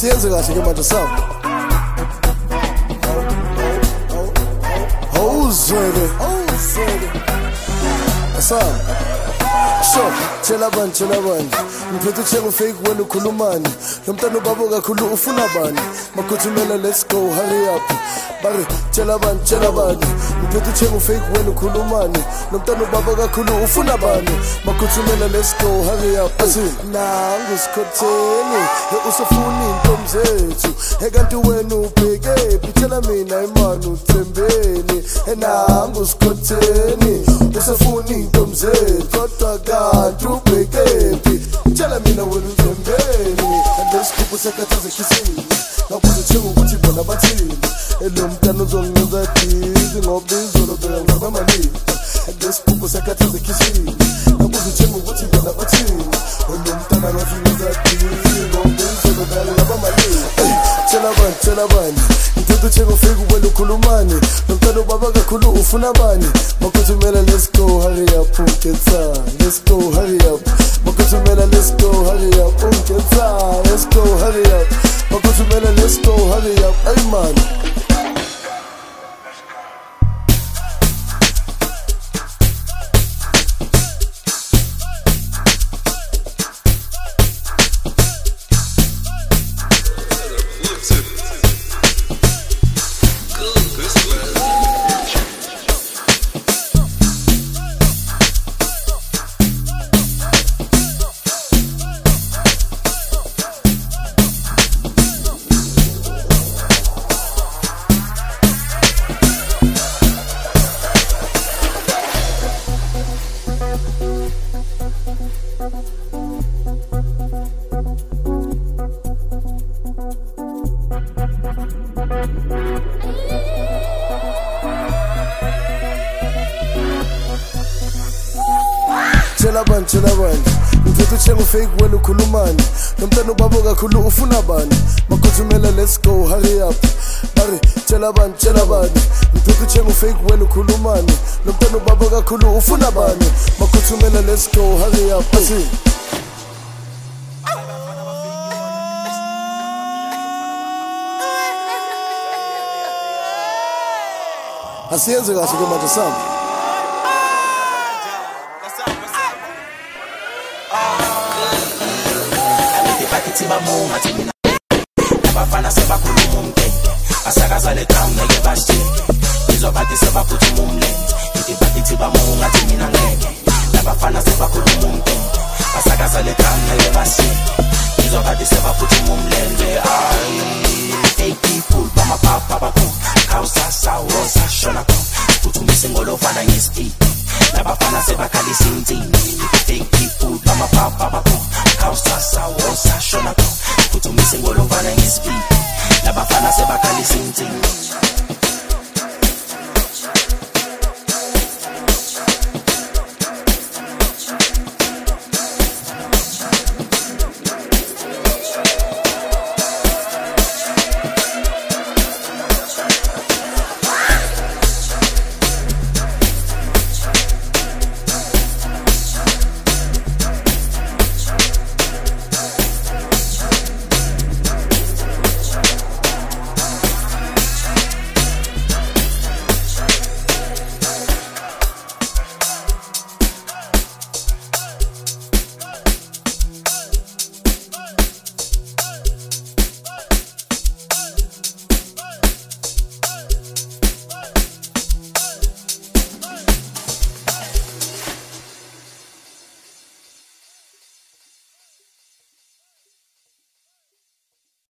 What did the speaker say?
Asiyenze kahle ke manje sami. Awuzwele. Asam. Sure, tshela bani ngiphethe uthenga fake wena ukhulumani lo mntana ubabo kakhulu ufuna bani makhuthumela let's go hurry up bari tshela bani ngiphethe uthenga fake wena ukhulumani lo mntana ubabo kakhulu ufuna bani makhuthumela let's go hurry up nangu sikhotheni usufuna intombi zethu ekanti wena ubheke phithela mina imani uthembeni nangu sikhotheni usufuna intombi zethu kodwa kanti ubheke tshela mina wena uthembeni andesikupho sekhathaza khisini ngabuza thenga ukuthi bona bathini lo mntana uzongiza dizi ngoba izolo bela ngaba mali andesikupho sekhathaza khisini ngabuza thenga ukuthi bona bathini lo mntana ngafinza dizi ngoba izolo bela ngaba mali tshela bani ngithatha uthenga ufike wena ukhulumani lo mntana ubaba kakhulu ufuna bani makhuthumela let's go hurry up let's go hurry up makhuthumela let's go hurry up let's go hurry up makhuthumela let's go hurry up ay man tshela bani ngiphethe uthenga ufake wena ukhulumani lo mntana ubabo kakhulu ufuna bani makhuthumela let's go hurry up bari tshela bani ngiphethe uthenga ufake wena ukhulumani lo mntana ubabo kakhulu ufuna bani makhuthumela let's go hurry up asiyenze kahle ke manje sami Tibamunga thina abafana sebakhuluma umthetho asakaza le town ngeke bashike izobathi sebaphutha umlenze ithi tibamunga thina ngeke abafana sebakhuluma umthetho asakaza le town ngeke bashike izobathi sebaphutha umlenze fake people bamapapa bakho khawusasa wosa shona ko uthumise ngolofana ngespeed abafana sebakhalisa intini fake people bamapapa